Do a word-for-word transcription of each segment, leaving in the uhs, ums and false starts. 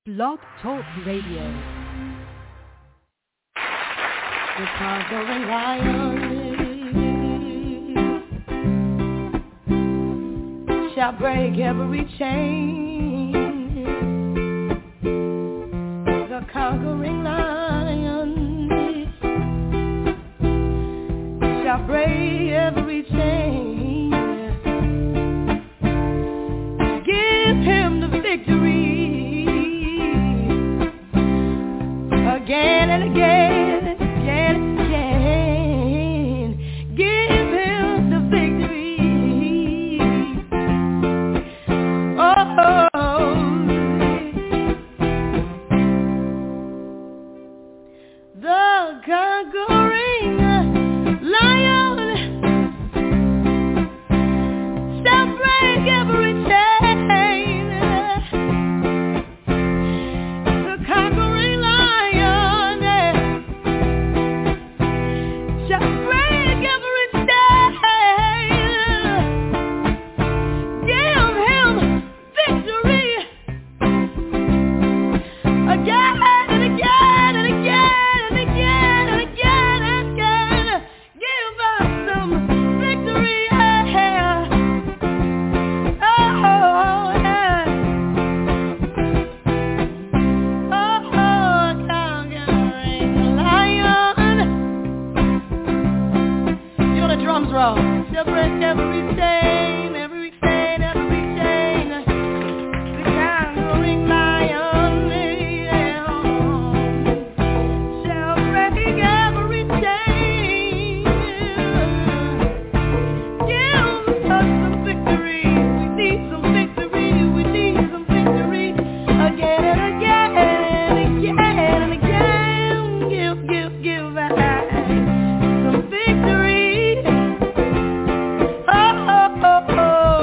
Blog Talk Radio. The conquering lion shall break every chain. The conquering lion shall break every chain. Give him the victory again and again, again and again. Give him the victory. Oh, the conquering lion shall break every chain. The conquering lion shall break every chain. Give him victory again and again and again and again and again and again. Give us some victory. Yeah. Oh, yeah. Oh, conquering lion. You know the drums roll. She'll break every chain, every chain, every chain. The conquering lion, yeah, shall break every chain. Give us some victory. We need some victory. We need some victory again and again and again and again. Give, give, give us some victory. Oh, oh, oh, oh.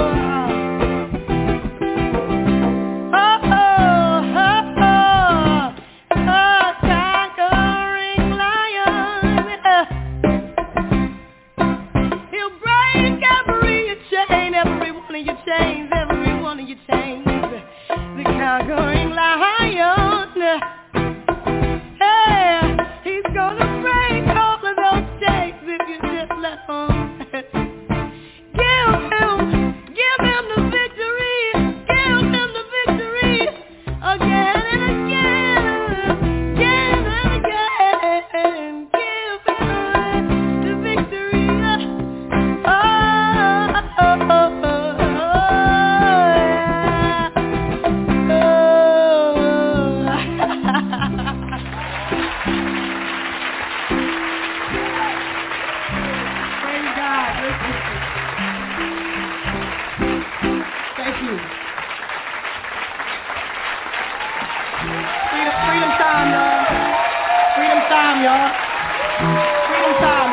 Oh, oh, oh, oh, conquering lion. He'll break every chain, every one of your chains, every one of your chains. The conquering lion. Hey, he's gonna break all of those chains if you just let him. Give him, give him the victory. Give him the victory again and again, again and again. Give him the victory. Oh, oh, oh, oh, Praise God. Thank you. Freedom, freedom time, y'all. Freedom time, y'all. Freedom time.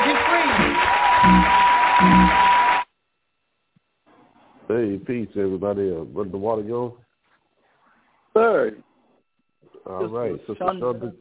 Get free. Hey, peace, everybody. Uh, where the water go? Third. All Sister right, Sister Shonda. Shonda.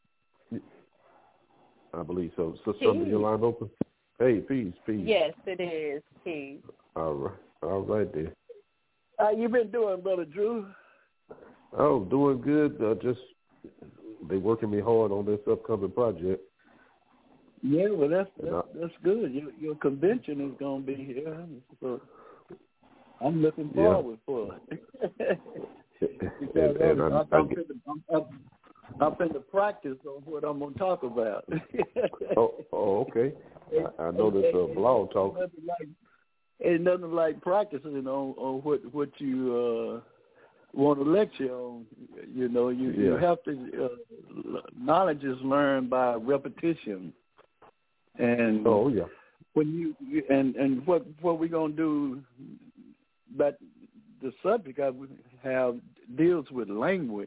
I believe so. Sister Peace. Shonda, your line open? Hey, peace, peace. Yes, it is. Peace. All right, all right then. How you been doing, Brother Drew? Oh, doing good. Uh, just they working me hard on this upcoming project. Yeah, well, that's And that's, I- that's good. Your, your convention is going to be here, so I'm looking Yeah. forward for it. Because and, and I'm, I, I'm, I I'm, get, I'm, I'm, I'm in the practice on what I'm going to talk about. oh, oh, okay. I, I know this uh, blog talk. Ain't nothing like, ain't nothing like practicing on, on what what you uh, want to lecture on. You know, you, you Yeah. have to. Uh, knowledge is learned by repetition, and Oh, yeah. when you you- and and what what we're gonna do, but the subject I would have deals with language.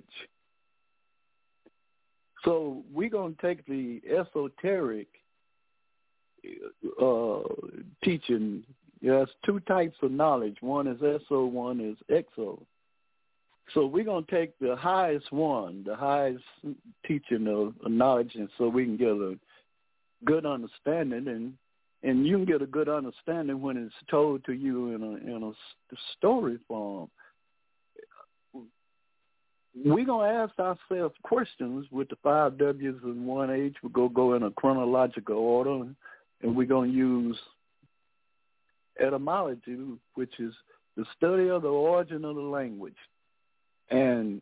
So we're gonna take the esoteric uh, teaching. There's two types of knowledge. One is eso, one is exo. So we're going to take the highest one, the highest teaching of, of knowledge, and so we can get a good understanding, and and you can get a good understanding when it's told to you in a in a story form. we're going to ask ourselves questions with the five W's and one H. We're going to go in a chronological order, and we're going to use etymology, which is the study of the origin of the language. And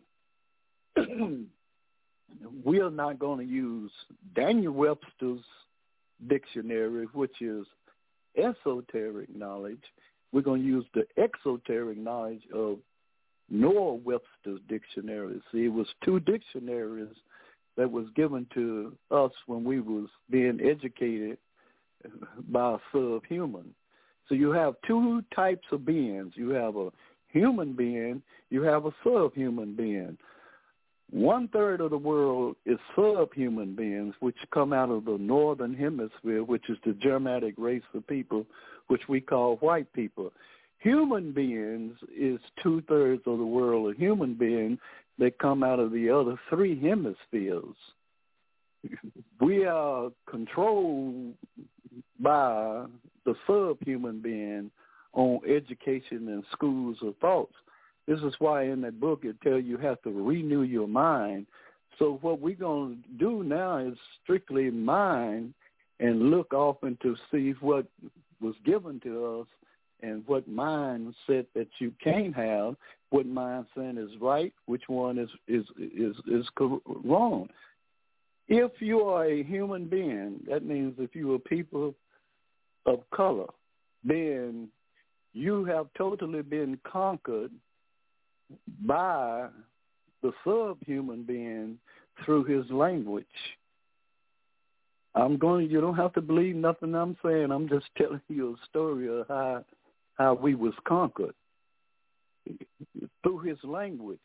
we are not going to use Daniel Webster's dictionary, which is esoteric knowledge. We're going to use the exoteric knowledge of Noah Webster's dictionary. See, it was two dictionaries that was given to us when we was being educated by a subhuman. So you have two types of beings. You have a human being, you have a subhuman being. One third of the world is subhuman beings, which come out of the northern hemisphere, which is the Germanic race of people, which we call white people. Human beings is two-thirds of the world of human beings that come out of the other three hemispheres. We are controlled by the subhuman being on education and schools of thoughts. This is why in that book it tells you you have to renew your mind. So what we're going to do now is strictly mind and look off and to see what was given to us and what mind said that you can't have, what mind saying is right, which one is is is, is wrong. If you are a human being, that means if you are people of color, then you have totally been conquered by the subhuman being through his language. I'm going. You don't have to believe nothing I'm saying. I'm just telling you a story of how how we was conquered through his language.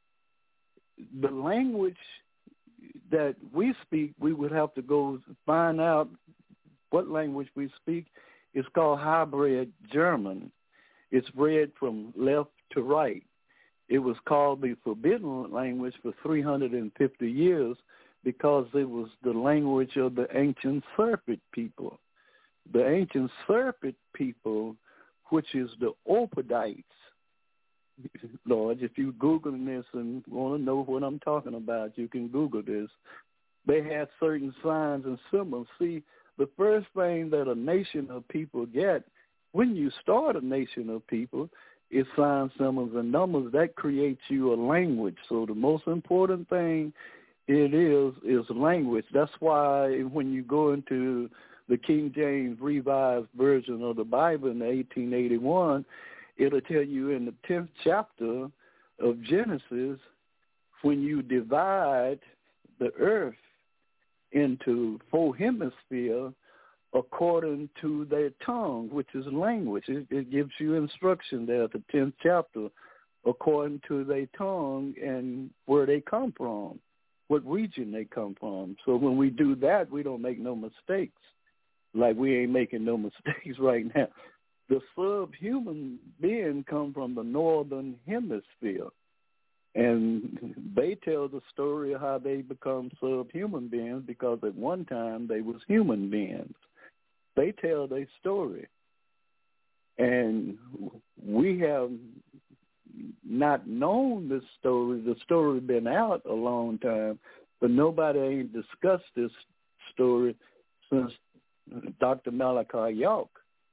The language that we speak, we would have to go find out what language we speak. It's called hybrid German. It's read from left to right. It was called the forbidden language for three hundred fifty years because it was the language of the ancient Serpent people. The ancient Serpent people, which is the Opadites. Lord, if you Google this and want to know what I'm talking about, you can Google this. They had certain signs and symbols. See, the first thing that a nation of people get, when you start a nation of people, is signs, symbols, and numbers. That creates you a language. So the most important thing it is is language. That's why when you go into the King James Revised Version of the Bible in eighteen eighty-one, it'll tell you in the tenth chapter of Genesis, when you divide the earth into four hemispheres according to their tongue, which is language. It, it gives you instruction there at the tenth chapter according to their tongue and where they come from, what region they come from. So when we do that, we don't make no mistakes. Like we ain't making no mistakes right now. The subhuman being come from the northern hemisphere. And they tell the story of how they become subhuman beings because at one time they was human beings. They tell their story. And we have not known this story. The story been out a long time, but nobody ain't discussed this story since Doctor Malachi York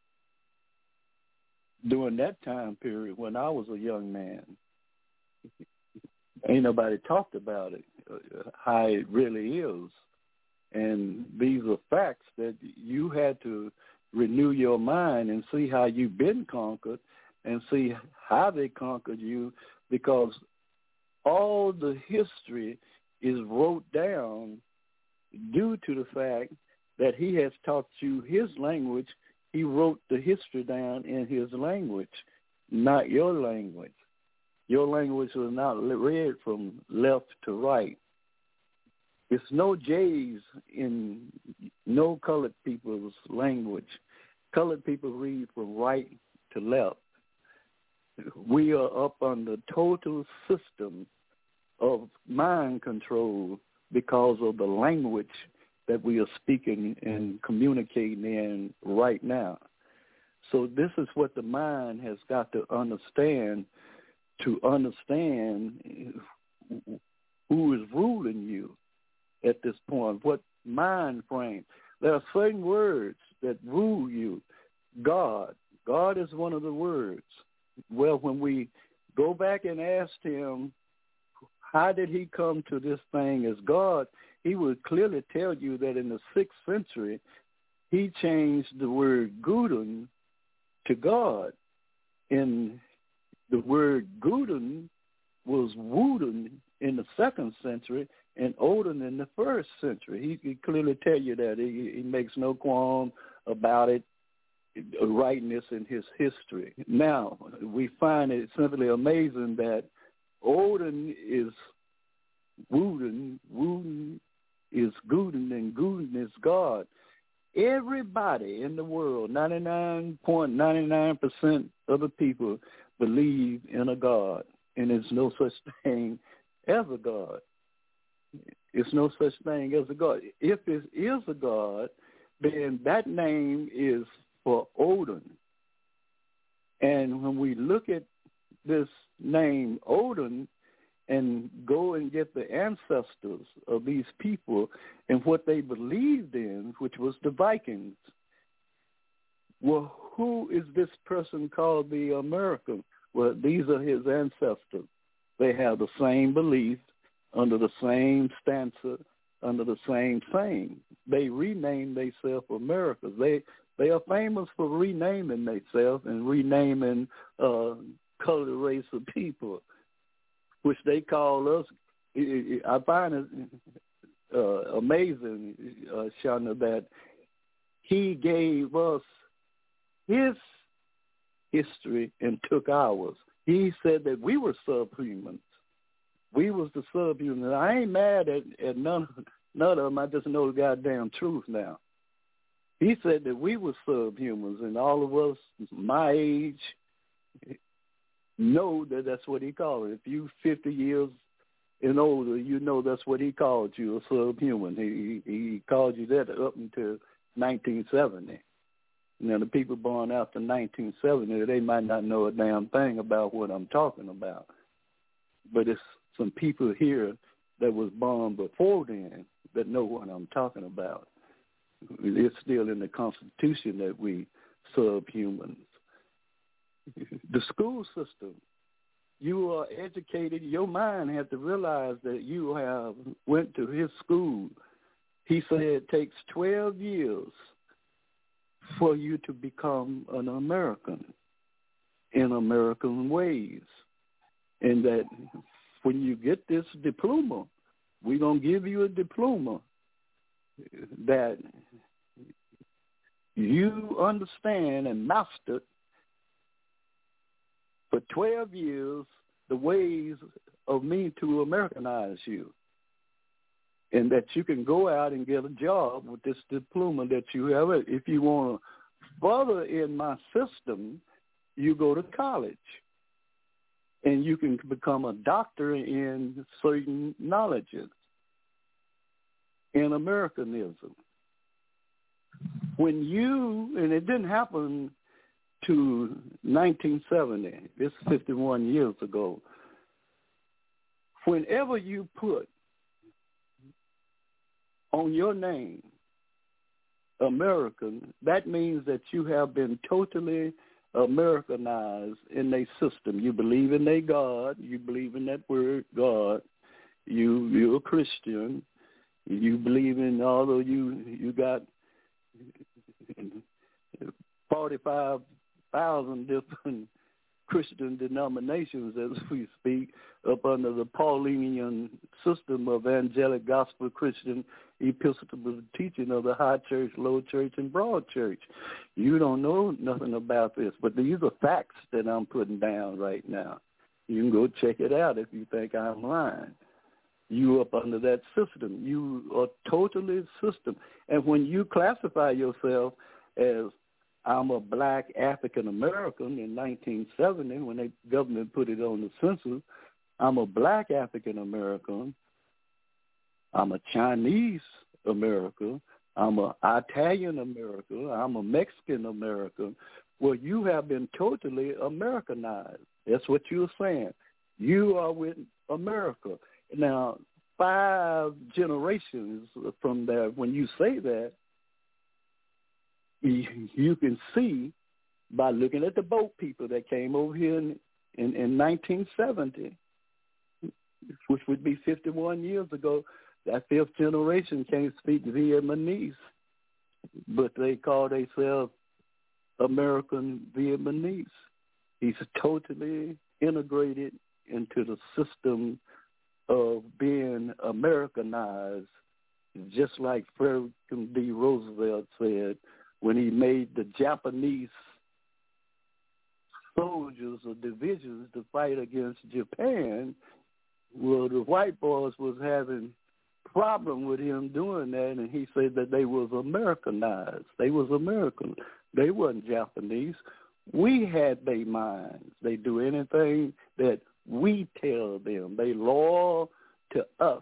during that time period when I was a young man. Ain't nobody talked about it, uh, how it really is. And these are facts that you had to renew your mind and see how you've been conquered and see how they conquered you, because all the history is wrote down due to the fact that he has taught you his language. He wrote the history down in his language, not your language. Your language was not read from left to right. It's no J's in no colored people's language. Colored people read from right to left. We are up on the total system of mind control because of the language that we are speaking and communicating in right now. So this is what the mind has got to understand to understand who is ruling you at this point, what mind frame. There are certain words that rule you. God. God is one of the words. Well, when we go back and ask him, how did he come to this thing as God, he would clearly tell you that in the sixth century, he changed the word Guden to God. And the word Guden was Wooden in the second century and Odin in the first century. He, he clearly tell you that. He, he makes no qualm about it, writing this in his history. Now, we find it simply amazing that Odin is Wooden, Wooden is Guden, and Guden is God. Everybody in the world, ninety-nine point nine nine percent of the people believe in a God, and there's no such thing as a God. It's no such thing as a God. If it is a God, then that name is for Odin. And when we look at this name Odin and go and get the ancestors of these people and what they believed in, which was the Vikings, well, who is this person called the American? Well, these are his ancestors. They have the same beliefs, under the same stanza, under the same thing. They renamed themselves Americas. They they are famous for renaming themselves and renaming uh, colored race of people, which they call us. I find it uh, amazing, uh, Shana, that he gave us his history and took ours. He said that we were subhumans. We was the subhuman. I ain't mad at, at none, none of them. I just know the goddamn truth now. He said that we were subhumans, and all of us my age know that that's what he called it. If you fifty years and older, you know that's what he called you, a subhuman. He, he called you that up until nineteen seventy. Now, the people born after nineteen seventy, they might not know a damn thing about what I'm talking about. But it's some people here that was born before then that know what I'm talking about. It's still in the Constitution that we subhumans. The school system, you are educated. Your mind has to realize that you have went to his school. He said it takes twelve years for you to become an American in American ways. And that when you get this diploma, we're going to give you a diploma that you understand and mastered for twelve years the ways of me to Americanize you. And that you can go out and get a job with this diploma that you have. If you want to further in my system, you go to college. And you can become a doctor in certain knowledges in Americanism. When you, and it didn't happen to nineteen seventy, this is fifty-one years ago, whenever you put on your name American, that means that you have been totally Americanized in their system. You believe in their God. You believe in that word, God. You, you're a Christian. You believe in, although you you got forty-five thousand different Christian denominations as we speak, up under the Paulinian system of angelic gospel Christian Episcopal teaching of the high church, low church, and broad church. You don't know nothing about this, but these are facts that I'm putting down right now. You can go check it out if you think I'm lying. You up under that system. You are totally system. And when you classify yourself as I'm a black African American in nineteen seventy, when the government put it on the census, I'm a black African American. I'm a Chinese American. I'm a Italian American. I'm a Mexican American. Well, you have been totally Americanized. That's what you're saying. You are with America. Now, five generations from there, when you say that, you, you can see by looking at the boat people that came over here in, in, in nineteen seventy, which would be fifty-one years ago, that fifth generation can't speak Vietnamese, but they call themselves American Vietnamese. He's totally integrated into the system of being Americanized, just like Franklin D. Roosevelt said when he made the Japanese soldiers or divisions to fight against Japan. Well, the white boys was having problem with him doing that, and he said that they was Americanized. They was American. They wasn't Japanese. We had their minds. They do anything that we tell them. They loyal to us.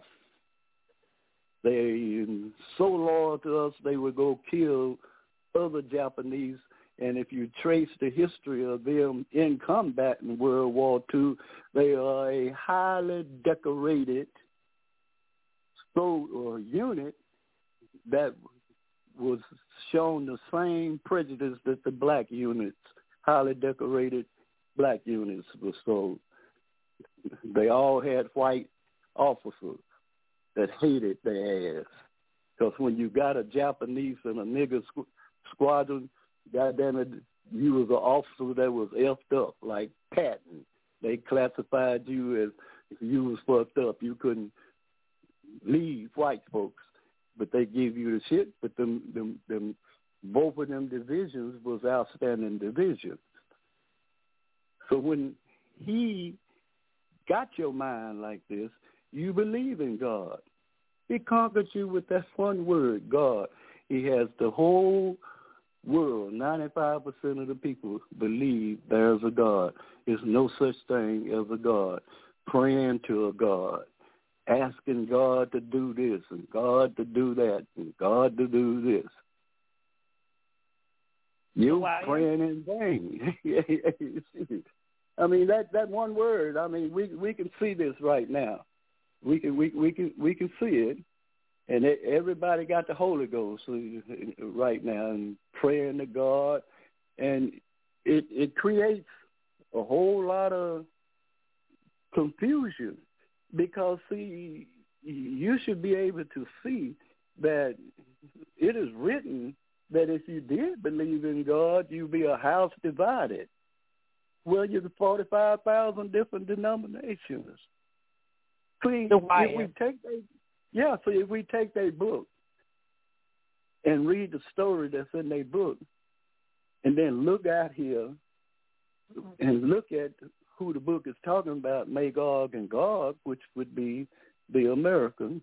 They so loyal to us, they would go kill other Japanese. And if you trace the history of them in combat in World War Two, they are a highly decorated so or unit that was shown the same prejudice that the black units, highly decorated black units, were sold. They all had white officers that hated their ass. Because when you got a Japanese and a nigger squ- squadron, goddamn it, you was an officer that was effed up, like Patton. They classified you as if you was fucked up. You couldn't leave white folks, but they give you the shit. But them, them, them, both of them divisions was outstanding divisions. So when he got your mind like this, you believe in God. He conquered you with that one word, God. He has the whole world, ninety-five percent of the people believe there's a God. There's no such thing as a God. Praying to a God, asking God to do this and God to do that and God to do this. You're wow. praying in vain. I mean, that, that one word, I mean, we we can see this right now. We can we we can we can see it. And everybody got the Holy Ghost right now and praying to God. And it, it creates a whole lot of confusion because, see, you should be able to see that it is written that if you did believe in God, you'd be a house divided. Well, you're forty-five thousand different denominations. See, if we take that, Yeah, so if we take their book and read the story that's in their book and then look out here and look at who the book is talking about, Magog and Gog, which would be the American,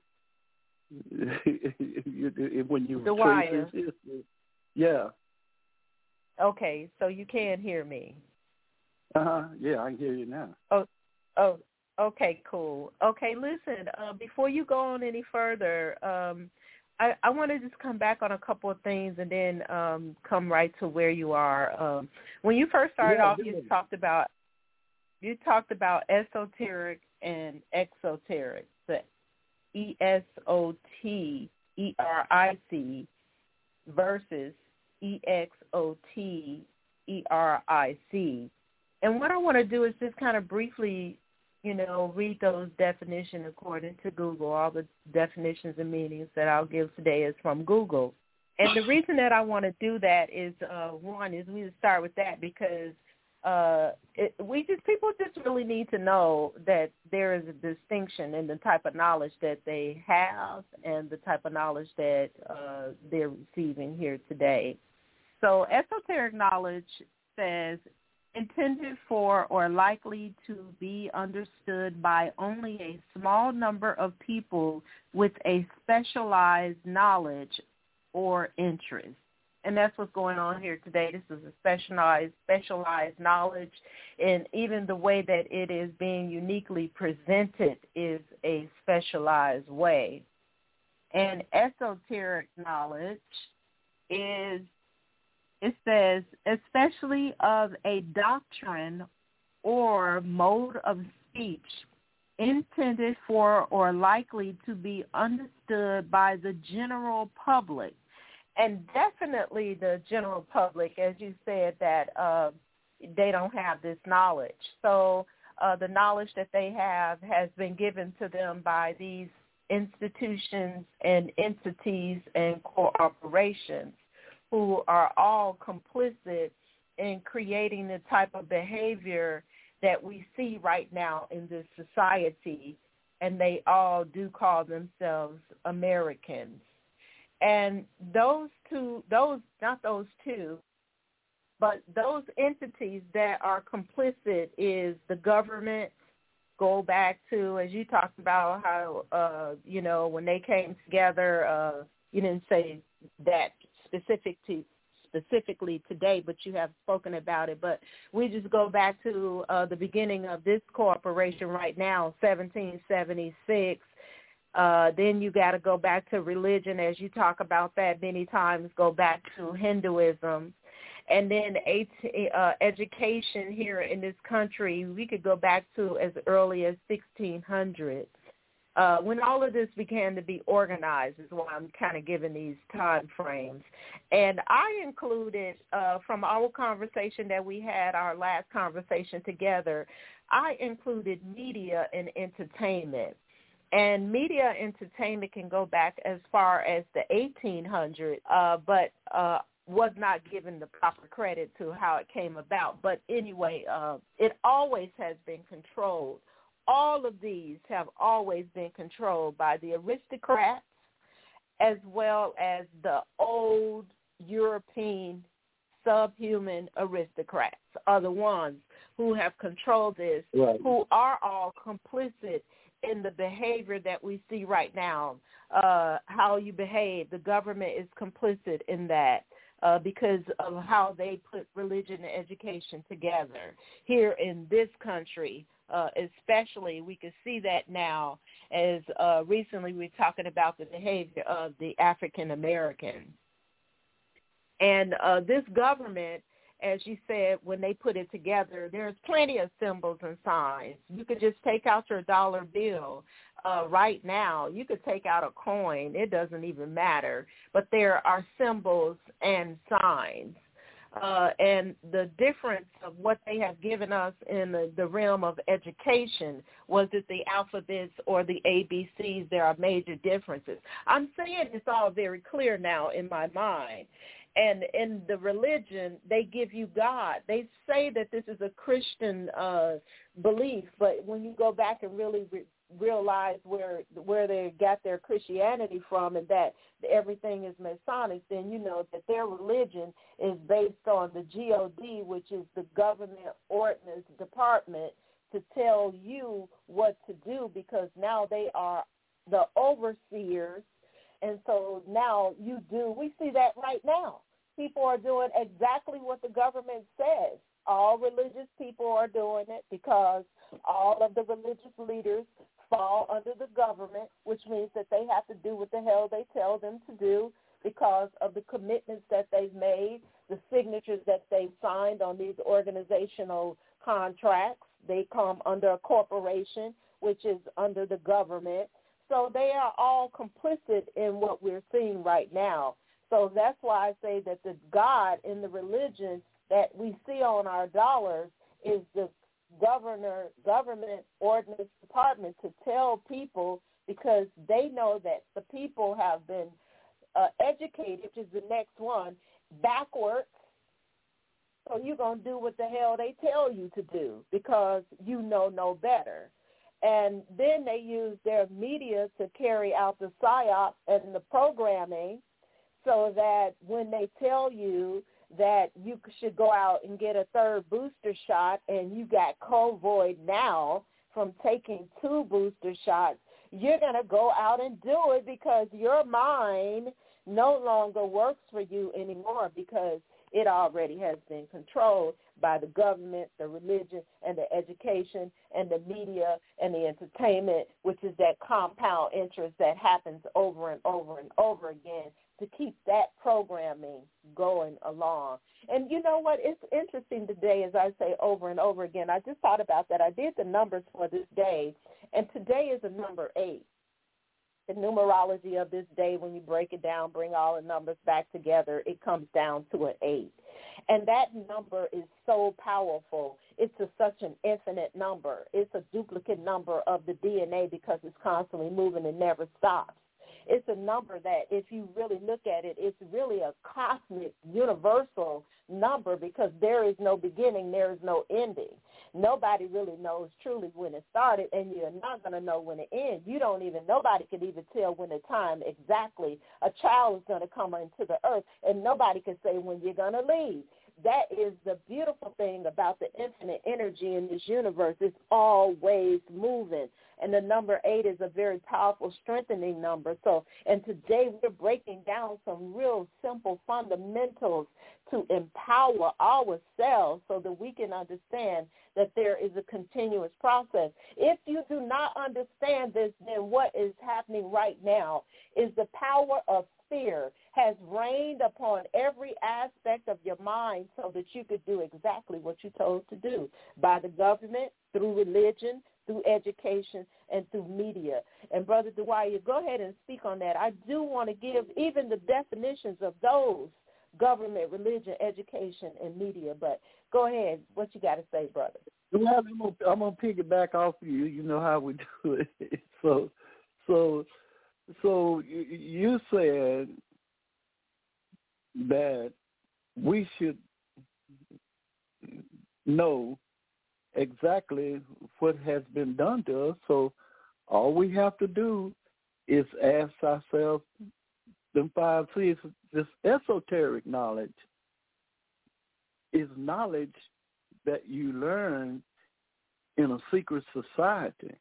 when you the trace his history. Yeah. Okay, so you can hear me. Uh-huh, yeah, I can hear you now. Oh, oh. Okay, cool. Okay, listen, uh, before you go on any further, um, I, I want to just come back on a couple of things and then um, come right to where you are. Um, when you first started yeah, off, you it. talked about you talked about esoteric and exoteric, the E S O T E R I C versus E X O T E R I C. And what I want to do is just kind of briefly, you know, read those definitions according to Google. All the definitions and meanings that I'll give today is from Google. And the reason that I want to do that is, uh, one, is we start with that because uh, it, we just people just really need to know that there is a distinction in the type of knowledge that they have and the type of knowledge that uh, they're receiving here today. So esoteric knowledge says intended for or likely to be understood by only a small number of people with a specialized knowledge or interest. And that's what's going on here today. This is a specialized, specialized knowledge, and even the way that it is being uniquely presented is a specialized way. And esoteric knowledge is, it says, especially of a doctrine or mode of speech intended for or likely to be understood by the general public. And definitely the general public, as you said, that uh, they don't have this knowledge. So uh, the knowledge that they have has been given to them by these institutions and entities and corporations who are all complicit in creating the type of behavior that we see right now in this society, and they all do call themselves Americans. And those two, those, not those two, but those entities that are complicit is the government. Go back to, as you talked about, how, uh, you know, when they came together, uh, you didn't say that specific to, specifically today, but you have spoken about it. But we just go back to uh, the beginning of this corporation right now, seventeen seventy-six. Uh, then you got to go back to religion, as you talk about that many times, go back to Hinduism. And then uh, education here in this country, we could go back to as early as sixteen hundred. Uh, when all of this began to be organized is why I'm kind of giving these time frames. And I included, uh, from our conversation that we had, our last conversation together, I included media and entertainment. And media and entertainment can go back as far as the eighteen hundreds, uh, but uh, was not given the proper credit to how it came about. But anyway, uh, it always has been controlled. All of these have always been controlled by the aristocrats as well as the old European subhuman aristocrats are the ones who have controlled this, right, who are all complicit in the behavior that we see right now, uh, how you behave. The government is complicit in that. Uh, because of how they put religion and education together here in this country, uh, especially. We can see that now as uh, recently we're talking about the behavior of the African American. And uh, this government, as you said, when they put it together, there's plenty of symbols and signs. You could just take out your dollar bill. Uh, right now, you could take out a coin. It doesn't even matter. But there are symbols and signs. Uh, and the difference of what they have given us in the, the realm of education, was it the alphabets or the A B Cs? There are major differences. I'm saying it's all very clear now in my mind. And in the religion, they give you God. They say that this is a Christian uh, belief, but when you go back and really re- realize where where they got their Christianity from and that everything is Masonic, then you know that their religion is based on the G O D, which is the Government Ordnance Department, to tell you what to do, because now they are the overseers. And so now you do, we see that right now. People are doing exactly what the government says. All religious people are doing it because all of the religious leaders fall under the government, which means that they have to do what the hell they tell them to do because of the commitments that they've made, the signatures that they've signed on these organizational contracts. They come under a corporation, which is under the government. So they are all complicit in what we're seeing right now. So that's why I say that the God in the religion that we see on our dollars is the governor, government ordinance department to tell people, because they know that the people have been uh, educated, which is the next one, backwards. So you're going to do what the hell they tell you to do because you know no better. And then they use their media to carry out the psyop and the programming so that when they tell you that you should go out and get a third booster shot and you got COVID now from taking two booster shots, you're going to go out and do it because your mind no longer works for you anymore, because it already has been controlled by the government, the religion, and the education, and the media, and the entertainment, which is that compound interest that happens over and over and over again to keep that programming going along. And you know what? It's interesting today, as I say over and over again. I just thought about that. I did the numbers for this day, and today is a number eight. The numerology of this day, when you break it down, bring all the numbers back together, it comes down to an eight. And that number is so powerful. It's a, such an infinite number. It's a duplicate number of the D N A because it's constantly moving and never stops. It's a number that, if you really look at it, it's really a cosmic, universal number because there is no beginning, there is no ending. Nobody really knows truly when it started, and you're not going to know when it ends. You don't even, nobody can even tell when the time exactly a child is going to come into the earth, and nobody can say when you're going to leave. That is the beautiful thing about the infinite energy in this universe. It's always moving. And the number eight is a very powerful strengthening number. So, and today we're breaking down some real simple fundamentals to empower ourselves so that we can understand that there is a continuous process. If you do not understand this, then what is happening right now is the power of fear has reigned upon every aspect of your mind so that you could do exactly what you're told to do by the government, through religion, through education, and through media. And Brother Dwyer, go ahead and speak on that. I do want to give even the definitions of those: government, religion, education, and media. But go ahead. What you got to say, brother? Well, I'm gonna, I'm gonna piggyback off of you. You know how we do it. So, so, so you said that we should know exactly what has been done to us. So all we have to do is ask ourselves them five C's. This esoteric knowledge is knowledge that you learn in a secret society.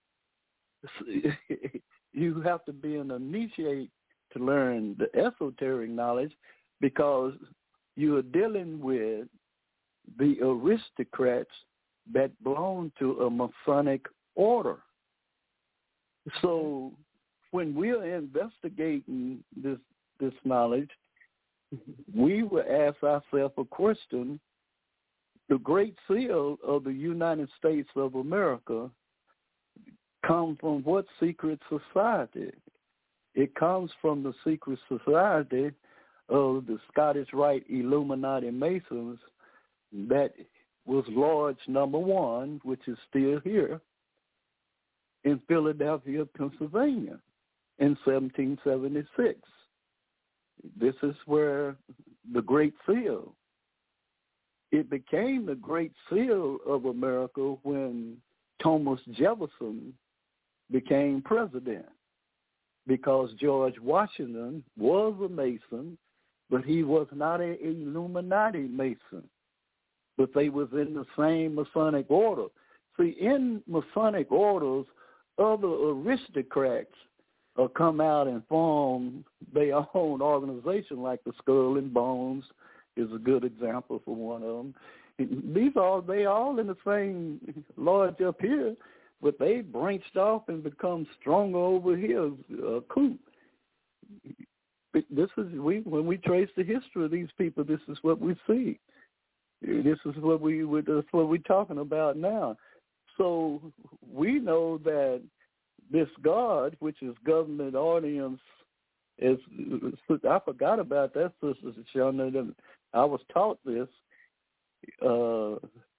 You have to be an initiate to learn the esoteric knowledge because you are dealing with the aristocrats that belong to a Masonic order. So when we're investigating this this knowledge, we will ask ourselves a question. The Great Seal of the United States of America comes from what secret society? It comes from the secret society of the Scottish Rite Illuminati Masons that was Lodge Number One, which is still here in Philadelphia, Pennsylvania, in seventeen seventy-six. This is where the Great Seal. It became the Great Seal of America when Thomas Jefferson became president, because George Washington was a Mason, but he was not an Illuminati Mason. But they was in the same Masonic order. See, in Masonic orders, other aristocrats uh, come out and form their own organization, like the Skull and Bones is a good example for one of them. These are they all in the same lodge up here, but they branched off and become stronger over here. Uh, coup. This is we when we trace the history of these people. This is what we see. This is what we that's what we're talking about now. So we know that this God, which is government audience, is I forgot about that, Sister Shona. I was taught this. Uh,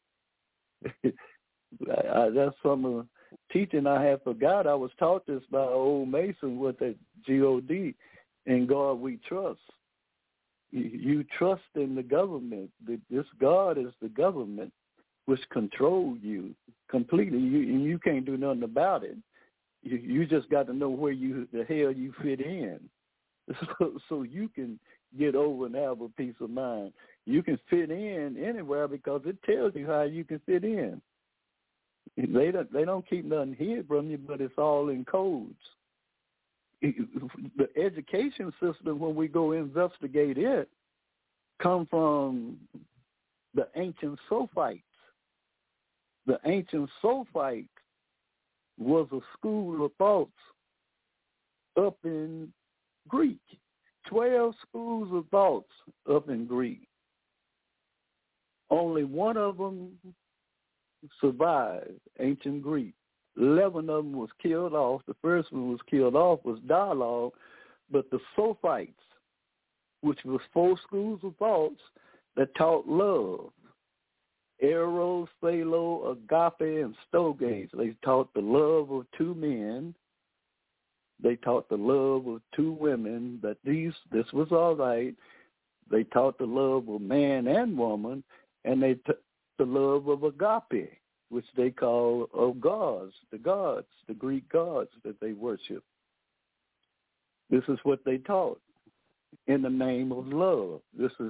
I, that's some uh, teaching I had forgot. I was taught this by an old Mason with the G O D, in God we trust. You trust in the government. This God is the government which controls you completely, you, and you can't do nothing about it. You, you just got to know where you the hell you fit in, so, so you can get over and have a peace of mind. You can fit in anywhere because it tells you how you can fit in. They don't they don't keep nothing hid from you, but it's all in codes. The education system, when we go investigate it, come from the ancient Sophites. The ancient Sophites was a school of thoughts up in Greek. Twelve schools of thoughts up in Greek. Only one of them survived, ancient Greek. Eleven of them was killed off. The first one was killed off was dialogue, but the Sophites, which was four schools of thoughts that taught love, Eros, Philo, Agape, and Stoges. They taught the love of two men. They taught the love of two women, that these this was all right. They taught the love of man and woman, and they taught the love of agape, which they call of gods, the gods, the Greek gods that they worship. This is what they taught in the name of love. This is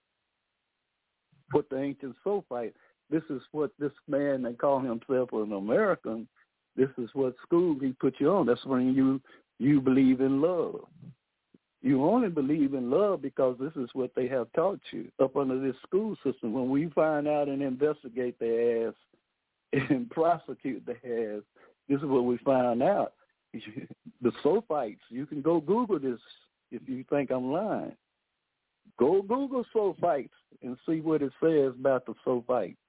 what the ancient Sophite, this is what this man, they call himself an American, this is what school he put you on. That's when you you believe in love. You only believe in love because this is what they have taught you up under this school system. When we find out and investigate their ass and prosecute their ass, this is what we found out. The Sophites, you can go Google this if you think I'm lying. Go Google Sophites and see what it says about the Sophites.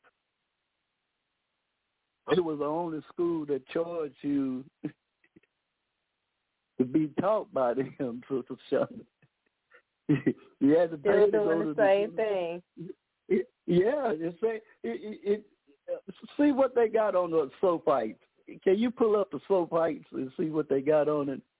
It was the only school that charged you to be taught by them. So, so you had to Still pay to doing go the to same the, thing. it, yeah, you say it, it, it. See what they got on the Sophites. Can you pull up the Sophites and see what they got on it?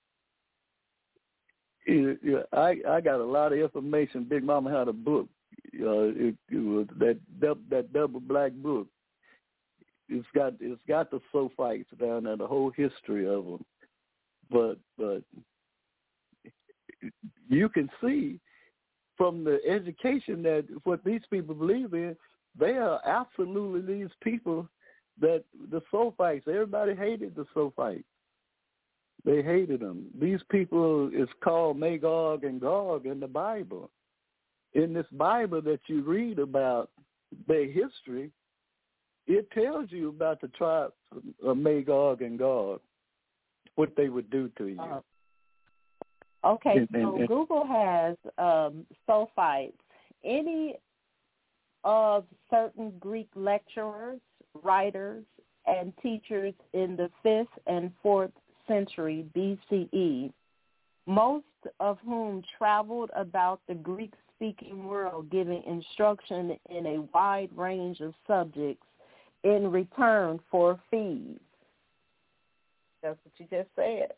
Yeah, I I got a lot of information. Big Mama had a book. Uh, it, it was that that double black book. It's got it's got the Sophites down there, the whole history of them. But but you can see from the education that what these people believe in, they are absolutely these people that the Sophites. Everybody hated the Sophites. They hated them. These people is called Magog and Gog in the Bible. In this Bible that you read about their history, it tells you about the tribes of Magog and Gog, what they would do to you. Uh, okay, and, so and, and, Google has um, Sophites. Any of certain Greek lecturers, writers, and teachers in the fifth and fourth century B C E, most of whom traveled about the Greek-speaking world giving instruction in a wide range of subjects in return for fees. That's what you just said.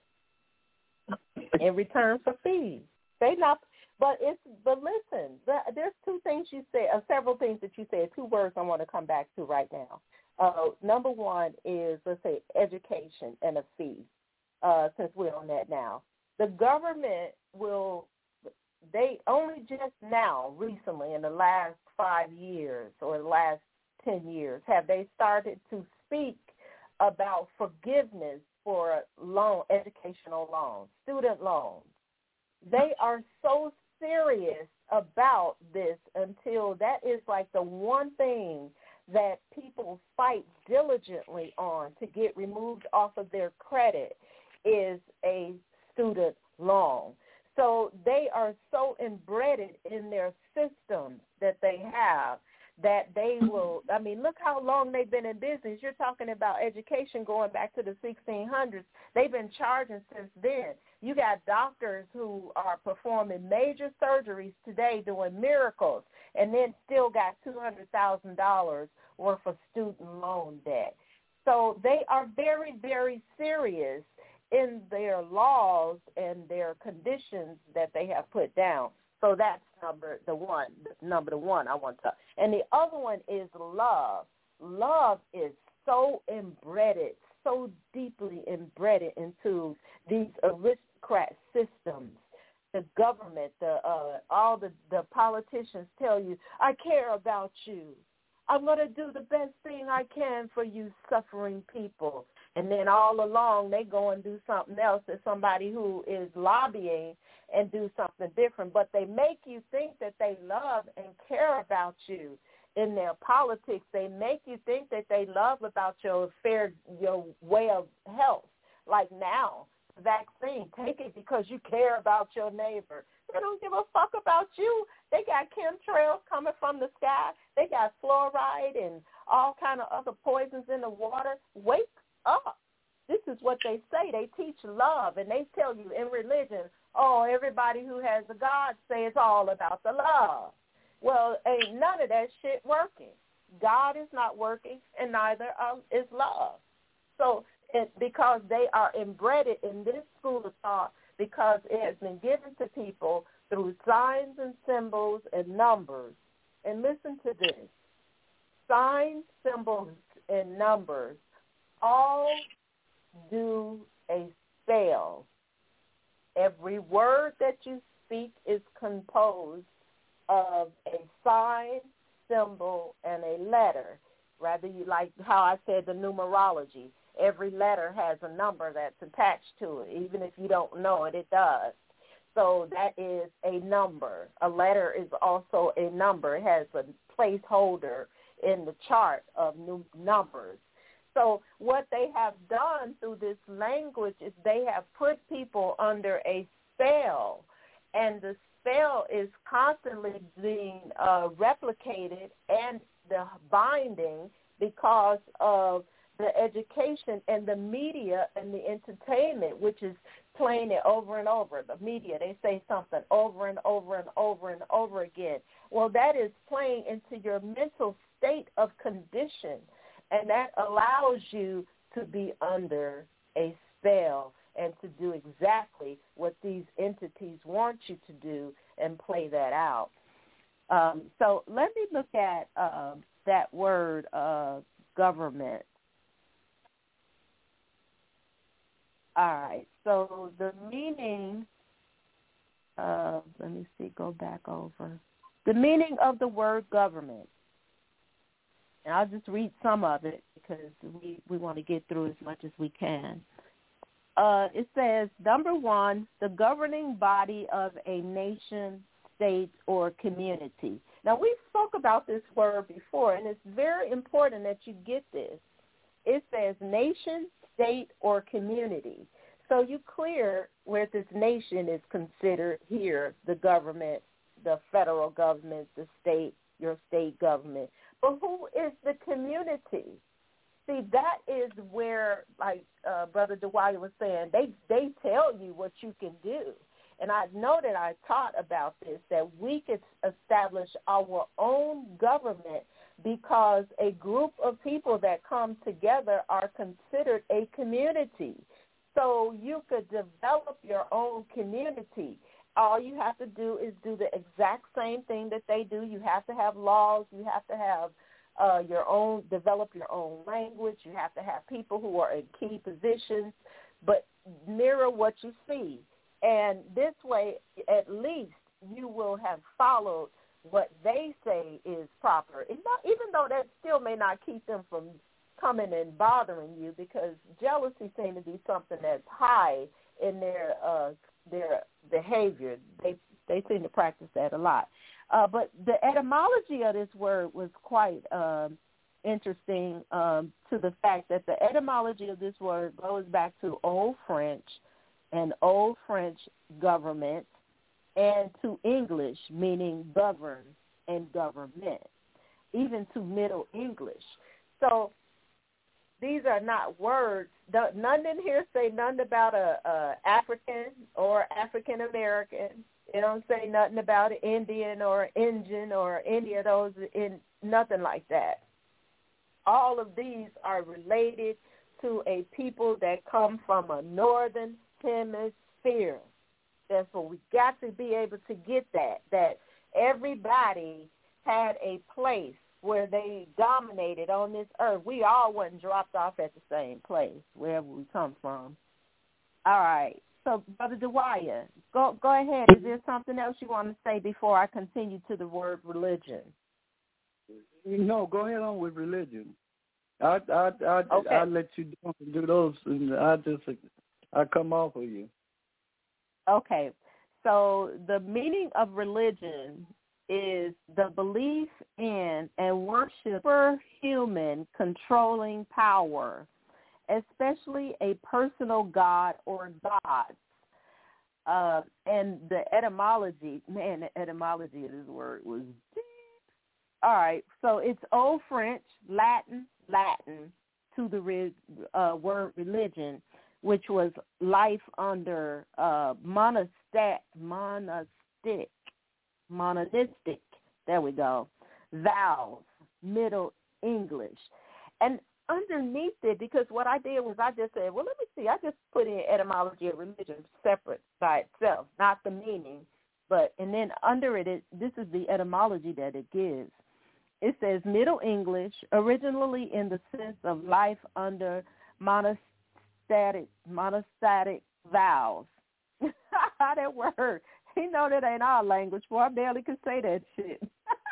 In return for fees. They not, but it's, but listen, there's two things you said, uh, several things that you said, two words I want to come back to right now. Uh, number one is, let's say, education and a fee. Uh, since we're on that now, the government will, they only just now, recently, in the last five years or the last ten years, have they started to speak about forgiveness for loan, educational loans, student loans. They are so serious about this until that is like the one thing that people fight diligently on to get removed off of their credit is a student loan. So they are so embedded in their systems that they have that they will, I mean, look how long they've been in business. You're talking about education going back to the sixteen hundreds. They've been charging since then. You got doctors who are performing major surgeries today doing miracles and then still got two hundred thousand dollars worth of student loan debt. So they are very, very serious in their laws and their conditions that they have put down. So that's number the one, number the one I want to. And the other one is love. Love is so embedded, so deeply embedded into these aristocrat systems. The government, the uh, all the, the politicians tell you, I care about you. I'm going to do the best thing I can for you suffering people. And then all along they go and do something else to somebody who is lobbying and do something different. But they make you think that they love and care about you in their politics. They make you think that they love about your fair, your way of health. Like now, vaccine, take it because you care about your neighbor. They don't give a fuck about you. They got chemtrails coming from the sky. They got fluoride and all kind of other poisons in the water. Wake up. This is what they say. They teach love, and they tell you in religion, oh, everybody who has a God say it's all about the love. Well, ain't none of that shit working. God is not working, and neither um, is love. So it, because they are embedded in this school of thought, because it has been given to people through signs and symbols and numbers. And listen to this. Signs, symbols, and numbers all do a spell. Every word that you speak is composed of a sign, symbol, and a letter. Rather, you like how I said the numerology. Every letter has a number that's attached to it. Even if you don't know it, it does. So that is a number. A letter is also a number. It has a placeholder in the chart of new numbers. So what they have done through this language is they have put people under a spell, and the spell is constantly being uh, replicated and the binding because of the education and the media and the entertainment, which is playing it over and over. The media, they say something over and over and over and over again. Well, that is playing into your mental state of condition, and that allows you to be under a spell and to do exactly what these entities want you to do and play that out. Um, so let me look at uh, that word uh, government. All right, so the meaning of, let me see, go back over. The meaning of the word government, and I'll just read some of it because we, we want to get through as much as we can. Uh, it says, number one, the governing body of a nation, state, or community. Now, we spoke about this word before, and it's very important that you get this. It says nation, state, or community. So you clear where this nation is considered here, the government, the federal government, the state, your state government. But who is the community? See, that is where, like uh, Brother Dwyer was saying, they, they tell you what you can do. And I know that I taught about this, that we could establish our own government because a group of people that come together are considered a community. So you could develop your own community. All you have to do is do the exact same thing that they do. You have to have laws. You have to have uh, your own, develop your own language. You have to have people who are in key positions, but mirror what you see. And this way, at least you will have followed what they say is proper. It's not, even though that still may not keep them from coming and bothering you, because jealousy seems to be something that's high in their uh, their behavior. They they seem to practice that a lot. Uh, but the etymology of this word was quite um, interesting um, to the fact that the etymology of this word goes back to Old French and Old French government, and to English, meaning govern and government, even to Middle English. So these are not words. None in here say nothing about a, a African or African American. It don't say nothing about an Indian or an Indian or any of those, in nothing like that. All of these are related to a people that come from a northern hemisphere. That's what we got to be able to get that, that everybody had a place where they dominated on this earth. We all wasn't dropped off at the same place, wherever we come from. All right. So, Brother Dwyer, go go ahead. Is there something else you want to say before I continue to the word religion? No, go ahead on with religion. I I I Okay. I let you do those, and I just I come off of you. Okay. So the meaning of religion is the belief in and worship of human controlling power, especially a personal god or gods. Uh, and the etymology, man, the etymology of this word was deep. All right, so it's Old French, Latin, Latin to the re, uh, word religion, which was life under uh, monastic, monastic, monistic, there we go, vowels, Middle English. And underneath it, because what I did was I just said, well, let me see, I just put in etymology of religion separate by itself, not the meaning, but, and then under it, it this is the etymology that it gives. It says Middle English, originally in the sense of life under monastatic, monastatic vows. That word, you know that ain't our language, boy. I barely could say that shit.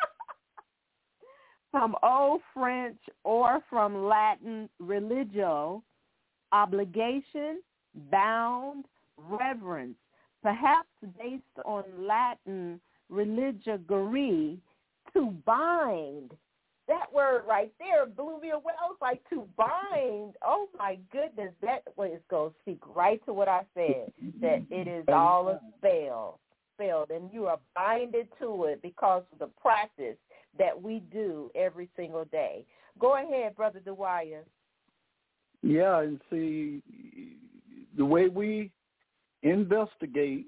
From Old French or from Latin religio, obligation, bound, reverence, perhaps based on Latin religare, to bind. That word right there blew me away. I was like, to bind. Oh, my goodness. That way it's going to speak right to what I said, that it is all a spell, spelled, and you are binded to it because of the practice that we do every single day. Go ahead, Brother Dwyer. Yeah, and see, the way we investigate,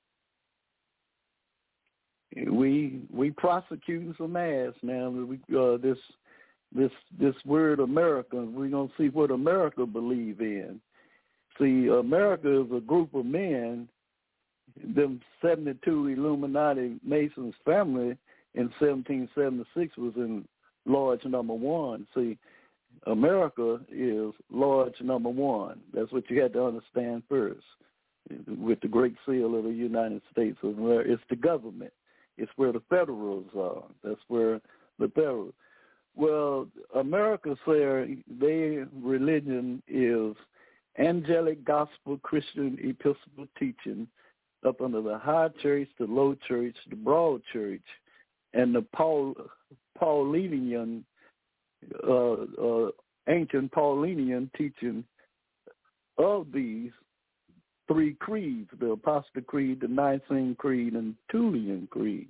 we we prosecuting some ass now. We, uh, this this this word America, we're gonna see what America believe in. See, America is a group of men. Them seventy-two Illuminati Masons family in seventeen seventy-six was in Lodge number one. See, America is Lodge number one. That's what you had to understand first. With the Great Seal of the United States of America, it's the government. It's where the Federals are. That's where the Federals. Well, America, sir, their religion is angelic gospel Christian Episcopal teaching up under the high church, the low church, the broad church, and the Paul, Paulinian, uh, uh, ancient Paulinian teaching of these three creeds, the Apostle Creed, the Nicene Creed, and Tullian Creed.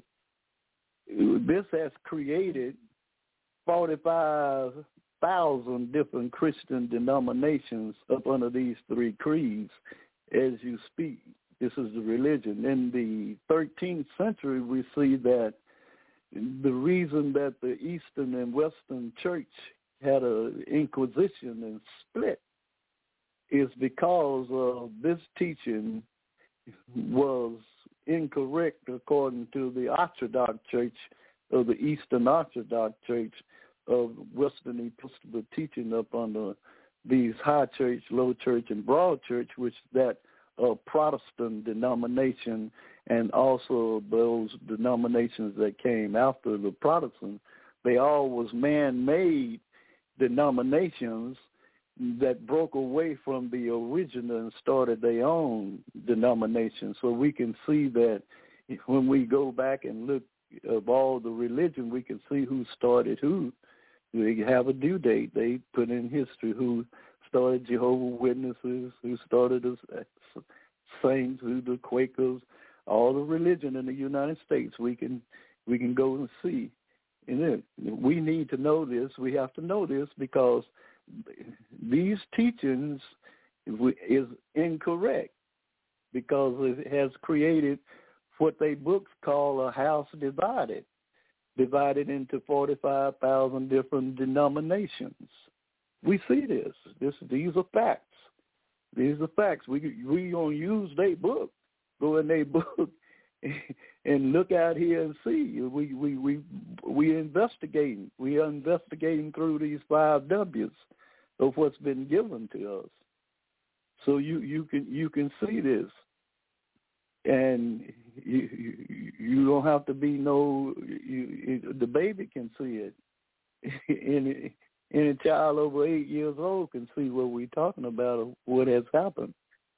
This has created forty-five thousand different Christian denominations up under these three creeds as you speak. This is the religion. In the thirteenth century, we see that the reason that the Eastern and Western church had an inquisition and split is because of this teaching was incorrect according to the Orthodox Church of the Eastern Orthodox Church of Western Episcopal teaching up under these high church, low church, and broad church, which that uh, Protestant denomination and also those denominations that came after the Protestant, they all was man-made denominations that broke away from the original and started their own denomination. So we can see that when we go back and look of all the religion, we can see who started who. They have a due date. They put in history who started Jehovah's Witnesses, who started the Saints, who the Quakers, all the religion in the United States. We can we can go and see. And then we need to know this. We have to know this because these teachings is incorrect because it has created what they books call a house divided, divided into forty-five thousand different denominations. We see this. This these are facts. These are facts. We we gonna use their book, go in their book, and look out here and see. We we we we investigating. We are investigating through these five W's of what's been given to us. So you, you can you can see this, and you you, you don't have to be no. You, the baby can see it. any any child over eight years old can see what we're talking about or what has happened.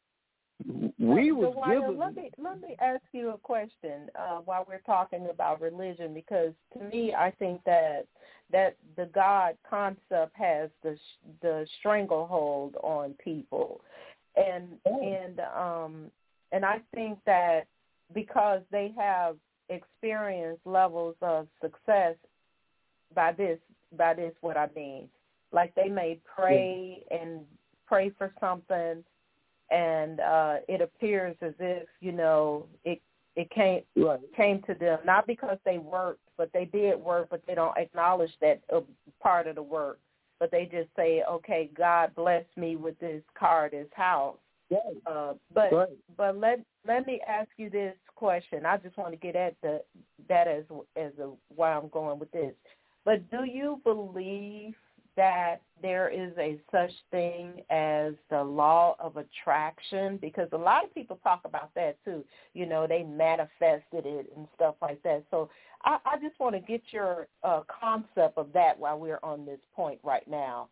We was Dewaya, given. Let me let me ask you a question uh, while we're talking about religion, because to me, I think that that the God concept has the the stranglehold on people, and and um and I think that because they have experienced levels of success, by this by this what I mean, like they may pray and pray for something. And uh, it appears as if, you know, it it came right. came to them, not because they worked, but they did work, but they don't acknowledge that uh, part of the work. But they just say, okay, God blessed me with this car, this house. Right. Uh, but right. but let let me ask you this question. I just want to get at the that as as a, why I'm going with this. But do you believe that there is a such thing as the law of attraction? Because a lot of people talk about that too. You know, they manifested it and stuff like that. So I, I just want to get your uh, concept of that while we're on this point right now.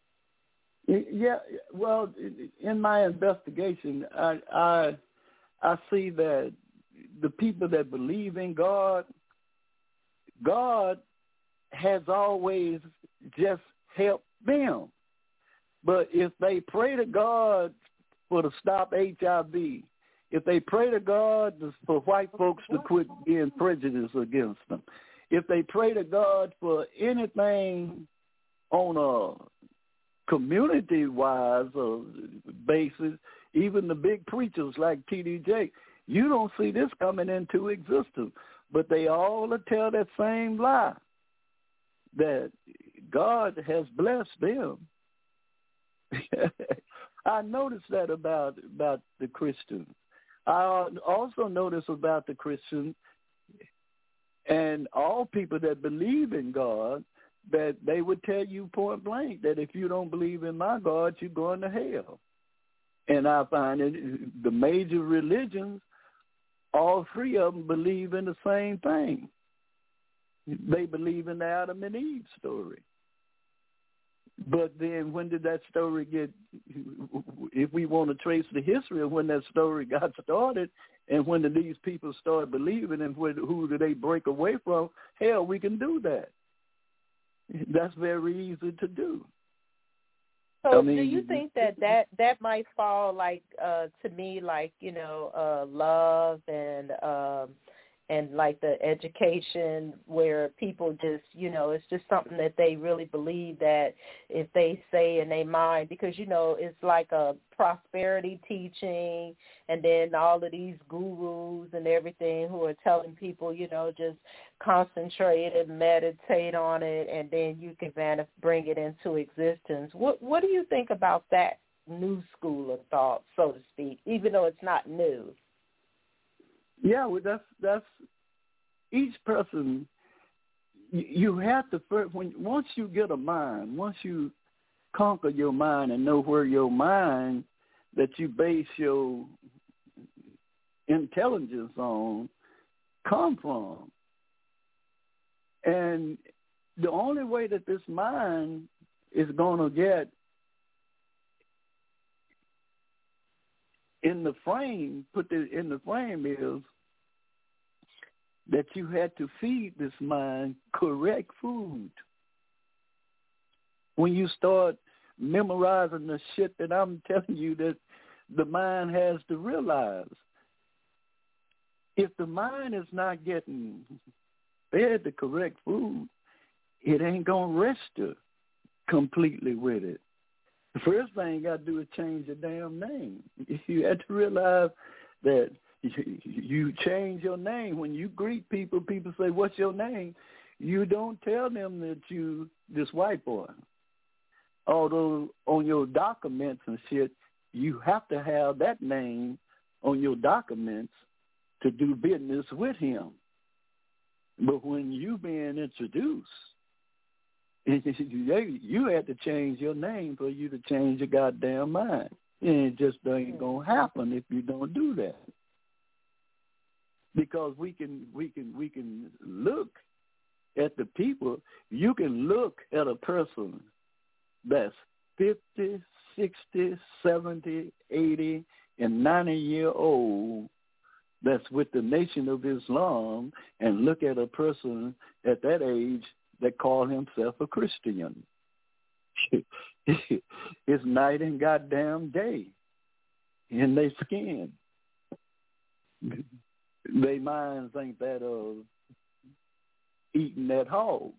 Yeah, well, in my investigation, I I, I see that the people that believe in God, God has always just help them. But if they pray to God for to stop H I V, if they pray to God for white folks to quit being prejudiced against them, if they pray to God for anything on a community-wise uh, basis, even the big preachers like T D J, you don't see this coming into existence. But they all tell that same lie, that God has blessed them. I noticed that about about the Christians. I also notice about the Christians and all people that believe in God, that they would tell you point blank that if you don't believe in my God, you're going to hell. And I find that the major religions, all three of them believe in the same thing. They believe in the Adam and Eve story. But then when did that story get, if we want to trace the history of when that story got started and when did these people start believing and when, who do they break away from, hell, we can do that. That's very easy to do. So I mean, do you think that, that that might fall like, uh, to me, like, you know, uh, love and um, and like the education where people just, you know, it's just something that they really believe that if they say in their mind, because, you know, it's like a prosperity teaching and then all of these gurus and everything who are telling people, you know, just concentrate and meditate on it and then you can manif- bring it into existence. What What do you think about that new school of thought, so to speak, even though it's not new? Yeah, well, that's that's each person. You, you have to first, when once you get a mind, once you conquer your mind and know where your mind that you base your intelligence on come from, and the only way that this mind is going to get in the frame, put it in the frame is that you had to feed this mind correct food. When you start memorizing the shit that I'm telling you that the mind has to realize, if the mind is not getting fed the correct food, it ain't going to register completely with it. The first thing you got to do is change your damn name. You have to realize that you change your name. When you greet people, people say, what's your name? You don't tell them that you this white boy. Although on your documents and shit, you have to have that name on your documents to do business with him. But when you being introduced, you had to change your name for you to change your goddamn mind. And it just ain't going to happen if you don't do that. Because we can we can we can look at the people, you can look at a person that's fifty, sixty, seventy, eighty, and ninety year old that's with the Nation of Islam and look at a person at that age that call himself a Christian. It's night and goddamn day in their skin. Their minds ain't that of eating that hog.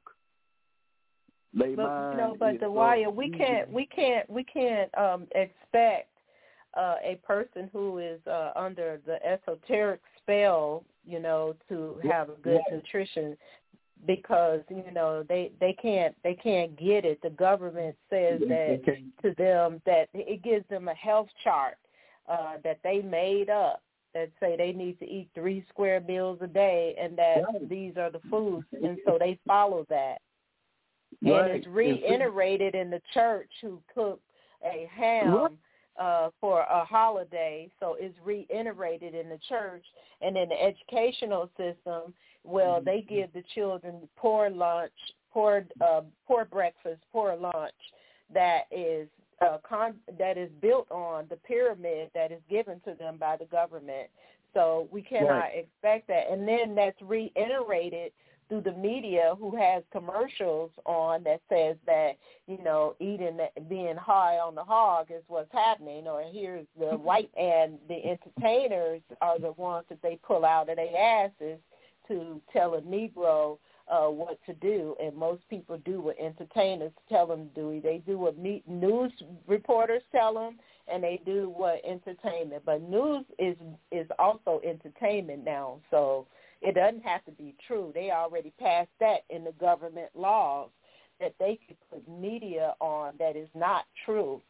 They but mind you know, but the wire we can't we can't we can't um expect uh, a person who is uh, under the esoteric spell, you know, to have a good yeah. nutrition, because you know they, they can't they can't get it. The government says that to them that it gives them a health chart uh, that they made up that say they need to eat three square meals a day, and that right. these are the foods, and so they follow that. Right. And it's reiterated in the church who cook a ham uh, for a holiday, so it's reiterated in the church. And in the educational system, well, mm-hmm. they give the children poor lunch, poor uh, poor breakfast, poor lunch that is uh, con- that is built on the pyramid that is given to them by the government. So we cannot right. expect that. And then that's reiterated through the media, who has commercials on that says that, you know, eating, being high on the hog is what's happening, or here's the white, and the entertainers are the ones that they pull out of their asses to tell a Negro uh, what to do, and most people do what entertainers tell them to do. They do what news reporters tell them, and they do what entertainment. But news is is also entertainment now, so it doesn't have to be true. They already passed that in the government laws, that they could put media on that is not true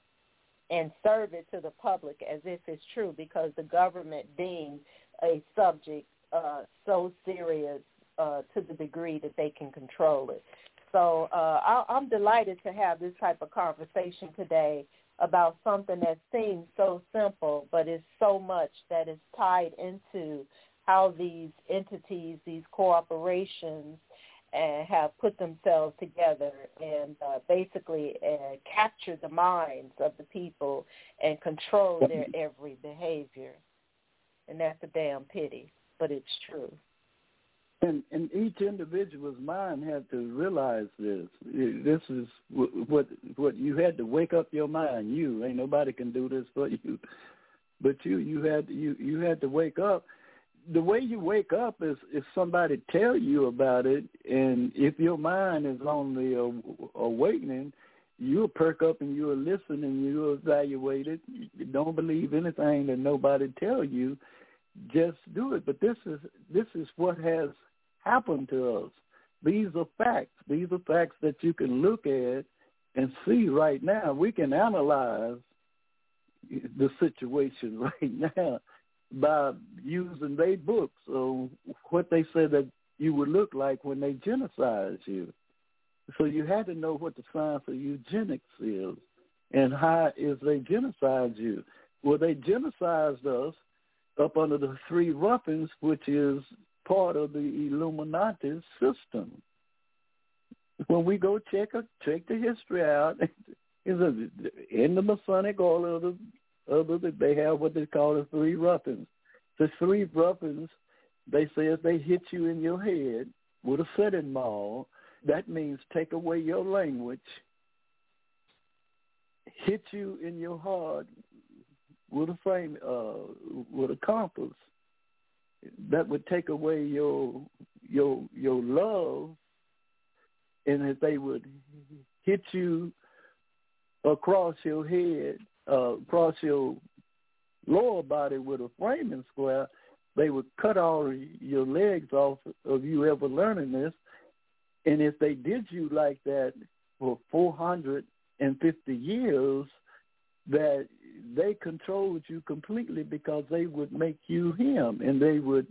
and serve it to the public as if it's true, because the government deems a subject uh, so serious uh, to the degree that they can control it. So uh, I, I'm delighted to have this type of conversation today about something that seems so simple, but is so much that is tied into how these entities, these corporations, uh, have put themselves together and uh, basically uh, capture the minds of the people and control their every behavior. And that's a damn pity, but it's true. And, and each individual's mind had to realize this. This is what what you had to wake up your mind. You ain't nobody can do this for you, but you you had you you had to wake up. The way you wake up is if somebody tell you about it, and if your mind is on the uh, awakening, you'll perk up and you'll listen and you'll evaluate it. You don't believe anything that nobody tell you. Just do it. But this is this is what has happened to us. These are facts. These are facts that you can look at and see right now. We can analyze the situation right now by using their books or what they said that you would look like when they genocide you. So you had to know what the science of eugenics is and how is they genocide you. Well, they genocided us up under the Three Ruffins, which is part of the Illuminati system. When we go check a, check the history out, in the Masonic order of the Other that they have what they call the Three Ruffins. The Three Ruffins, they say if they hit you in your head with a setting maul, that means take away your language, hit you in your heart with a frame, uh, with a compass. That would take away your your your love, and if they would hit you across your head, uh, across your lower body with a framing square, they would cut all your legs off of you ever learning this. And if they did you like that for four hundred fifty years, that they controlled you completely, because they would make you him and they would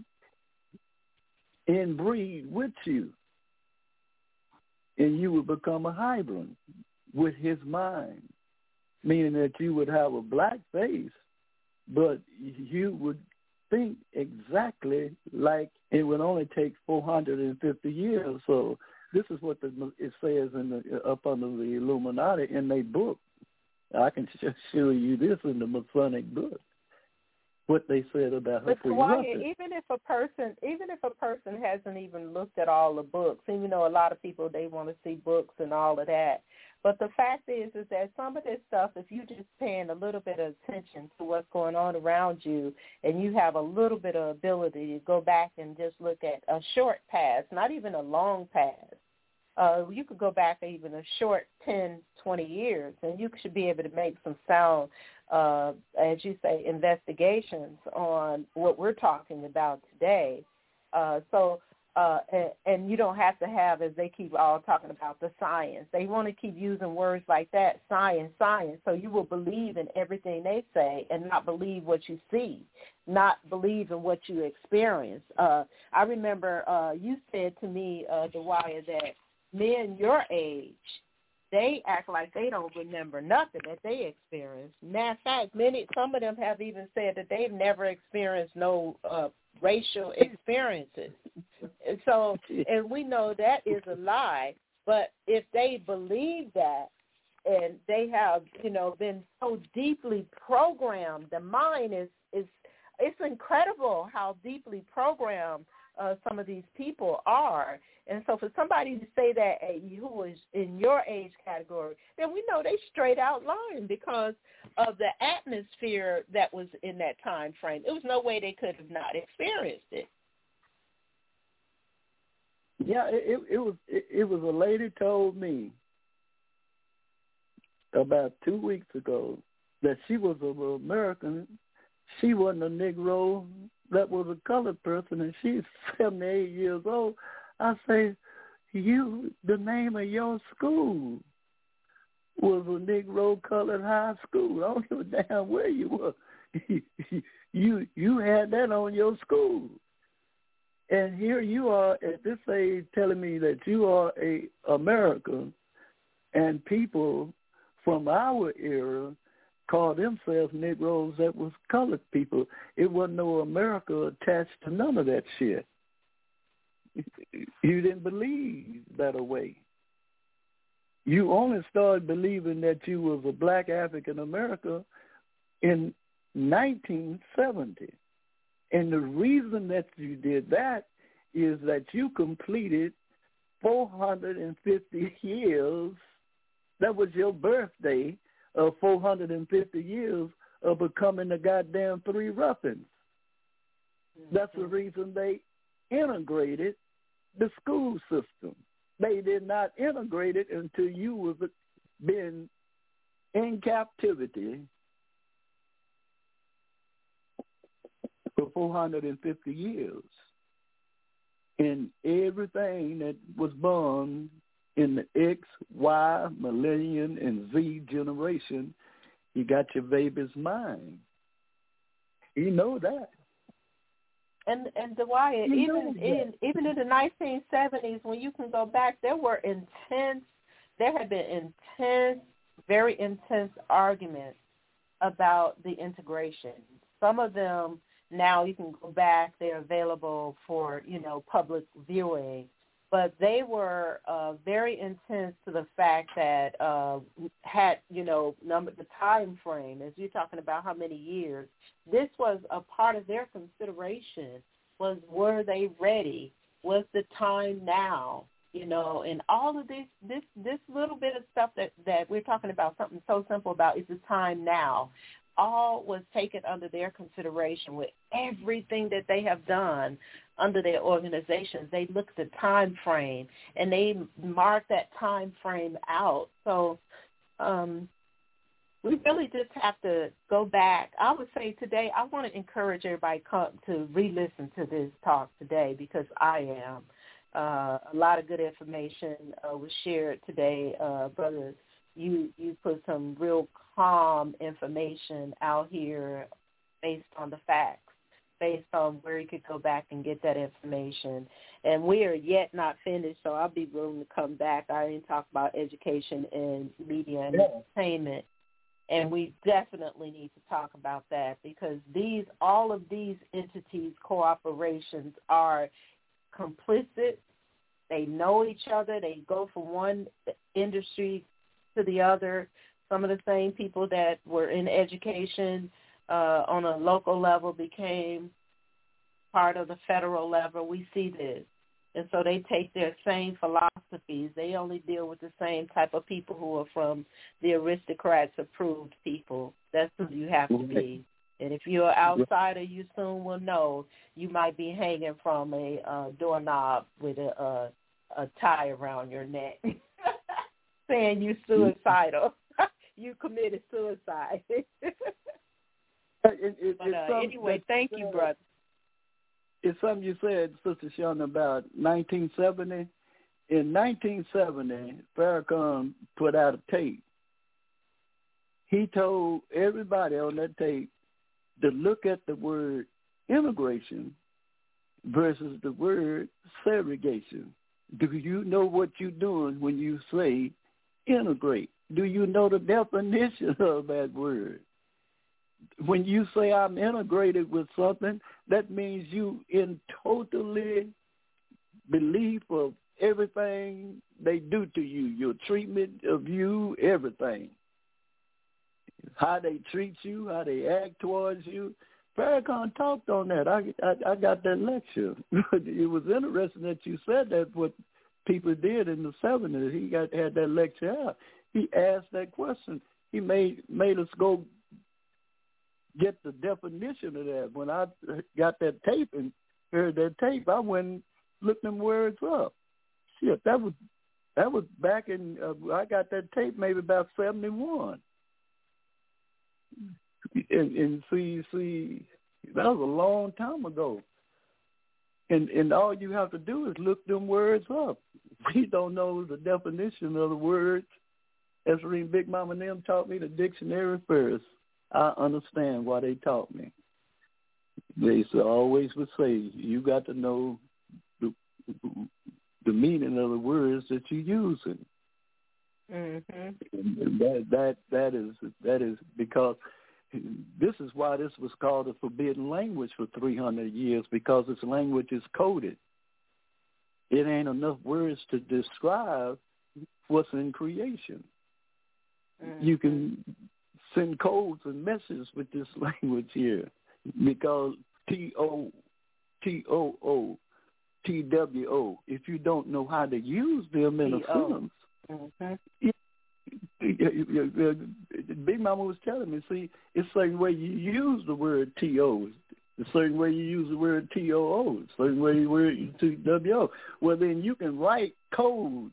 inbreed with you. And you would become a hybrid with his mind, meaning that you would have a black face, but you would think exactly like it would only take four hundred fifty years. So this is what the, it says in the, up under the Illuminati in their book. I can just show you this in the Masonic book, what they said about her But free why, weapon. even if a person, even if a person hasn't even looked at all the books, and you know, a lot of people, they want to see books and all of that. But the fact is, is that some of this stuff, if you just paying a little bit of attention to what's going on around you, and you have a little bit of ability to go back and just look at a short past, not even a long past. Uh, you could go back even a short ten, twenty years, and you should be able to make some sound, uh, as you say, investigations on what we're talking about today. Uh, so, uh, and, and you don't have to have, as they keep all talking about, the science. They want to keep using words like that, science, science, so you will believe in everything they say and not believe what you see, not believe in what you experience. Uh, I remember uh, you said to me, uh, Dewaya, that men your age, they act like they don't remember nothing that they experienced. Matter of fact, many, some of them have even said that they've never experienced no uh, racial experiences. And so, and we know that is a lie. But if they believe that, and they have, you know, been so deeply programmed, the mind is is it's incredible how deeply programmed uh, some of these people are. And so for somebody to say that uh, who is in your age category, then we know they straight out lying because of the atmosphere that was in that time frame. There was no way they could have not experienced it. Yeah, it, it, it was it, it was a lady told me about two weeks ago that she was an American. She wasn't a Negro. That was a colored person, and she's seventy-eight years old. I say, you, the name of your school was a Negro colored high school. I don't give a damn where you were. you you had that on your school. And here you are at this age telling me that you are a American, and people from our era call themselves Negroes that was colored people. It wasn't no America attached to none of that shit. You didn't believe that away. You only started believing that you was a black African American in nineteen seventy. And the reason that you did that is that you completed four hundred fifty years. That was your birthday of four hundred fifty years of becoming the goddamn Three Ruffins. Mm-hmm. That's the reason they integrated the school system. They did not integrate it until you was been in captivity for four hundred fifty years. And everything that was born in the X, Y, millennium, and Z generation, you got your baby's mind. You know that. And and Dewaya, even in even in the nineteen seventies, when you can go back, there were intense, there had been intense, very intense arguments about the integration. Some of them now you can go back; they're available for you know public viewing. But they were uh, very intense to the fact that uh, had you know number the time frame, as you're talking about how many years. This was a part of their consideration, was were they ready? Was the time now? You know, and all of this, this, this little bit of stuff that, that we're talking about, something so simple about, is the time now. All was taken under their consideration with everything that they have done under their organizations. They looked at the time frame, and they marked that time frame out. So, um, we really just have to go back. I would say today, I want to encourage everybody come to re-listen to this talk today because I am. Uh, a lot of good information uh, was shared today. Uh, brother, you, you put some real calm information out here based on the facts, based on where you could go back and get that information. And we are yet not finished, so I'll be willing to come back. I didn't talk about education and media and yeah. entertainment. And we definitely need to talk about that because these, all of these entities, corporations are complicit. They know each other. They go from one industry to the other. Some of the same people that were in education uh, on a local level became part of the federal level. We see this. And so they take their same philosophies. They only deal with the same type of people who are from the aristocrats approved people. That's who you have to be. And if you're an outsider, you soon will know you might be hanging from a uh, doorknob with a, a, a tie around your neck saying you're suicidal. You committed suicide. it, it, but, uh, anyway, thank you, brother. It's something you said, Sister Shauna, about nineteen seventy. In nineteen seventy, Farrakhan put out a tape. He told everybody on that tape to look at the word integration versus the word segregation. Do you know what you're doing when you say integrate? Do you know the definition of that word? When you say I'm integrated with something, that means you in totally belief of everything they do to you, your treatment of you, everything. How they treat you, how they act towards you. Farrakhan talked on that. I, I, I got that lecture. It was interesting that you said that, what people did in the seventies. He got had that lecture out. He asked that question. He made made us go get the definition of that. When I got that tape and heard that tape, I went and looked them words up. Shit, that was that was back in. Uh, I got that tape maybe about seventy-one. And, and see, see, that was a long time ago. And and all you have to do is look them words up. We don't know the definition of the words. As Reem Big Mama and them taught me the dictionary first, I understand why they taught me. They always would say, you got to know the, the meaning of the words that you're using. Mm-hmm. And that that that is that is because this is why this was called a forbidden language for three hundred years, because its language is coded. It ain't enough words to describe what's in creation. Mm-hmm. You can send codes and messages with this language here, because T O T O O T W O, if you don't know how to use them in a sentence. Mm-hmm. Big Mama was telling me, see, it's a certain way you use the word T O, a certain way you use the word T O O, a certain way you use T W O. Well, then you can write codes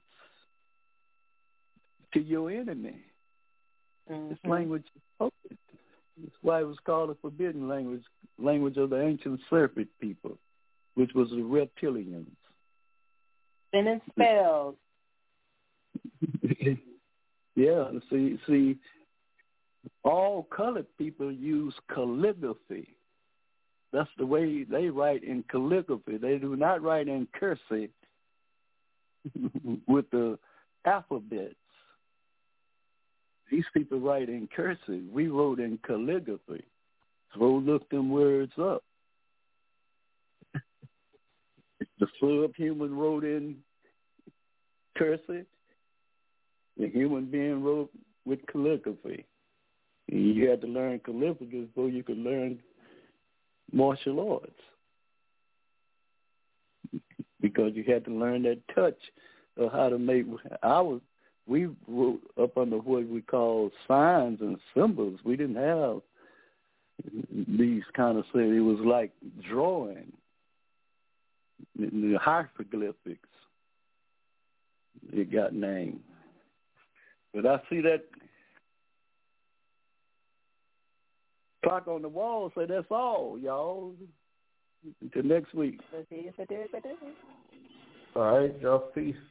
to your enemy. Mm-hmm. This language is open. That's why it was called a forbidden language, language of the ancient serpent people, which was the reptilians. Spinning spells. Yeah, see, see, all colored people use calligraphy. That's the way they write in calligraphy. They do not write in cursive with the alphabets. These people write in cursive. We wrote in calligraphy. So look them words up. The subhuman wrote in cursive. The human being wrote with calligraphy. And you had to learn calligraphy before you could learn martial arts, because you had to learn that touch of how to make. I was we wrote up under what we call signs and symbols. We didn't have these kind of things. It was like drawing, the hieroglyphics. It got named. But I see that clock on the wall, say that's all, y'all. Until next week. All right, y'all. Peace.